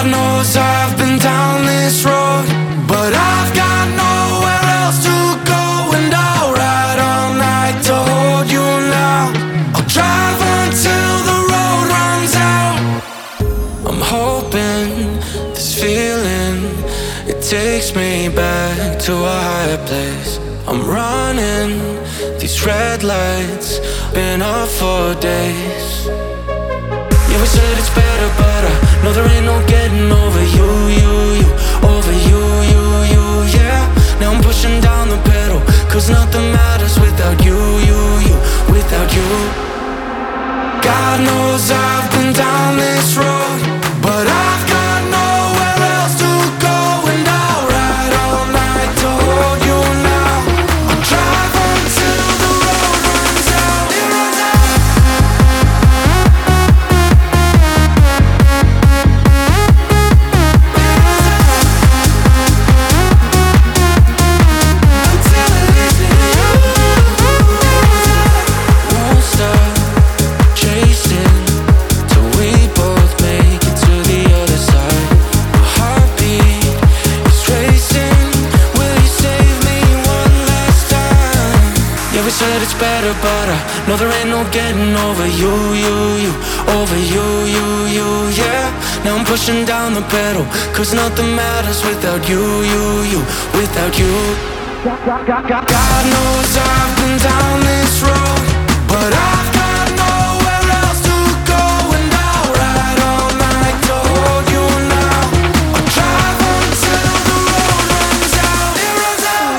God knows I've been down this road, but I've got nowhere else to go. And I'll ride all night to hold you now. I'll drive until the road runs out. I'm hoping this feeling, it takes me back to a higher place. I'm running these red lights, been up for days. Yeah, we said it's better, but I know there ain't no getting over you, over you, yeah. Now I'm pushing down the pedal, cause nothing matters without you, without you. God knows I've been down this road, but I've got nowhere else to go. And I'll ride all night to hold you now. I'll drive until the road runs out. It runs out. Until it leaves me to you. Won't stop chasing till we both make it to the other side. My heartbeat is racing. Will you save me one last time? Yeah, we said it's better, but I know there ain't no getting over you, over you, yeah. Now I'm pushing down the pedal, cause nothing matters without you, without you. God knows I've been down this road, but I've got nowhere else to go. And I'll ride all night to hold you now. I'll drive until the road runs out. It runs out.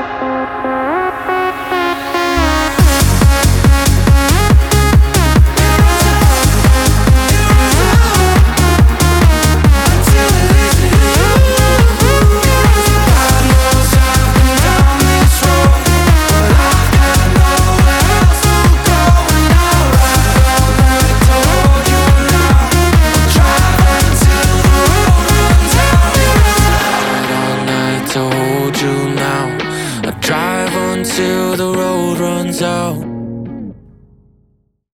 Until it leaves me to you. God knows I've been down this road, but I've got nowhere else to go. And I'll ride all night to hold you now. I'll drive until the road runs out. Ride all night to hold you now. I'll drive until the road runs out.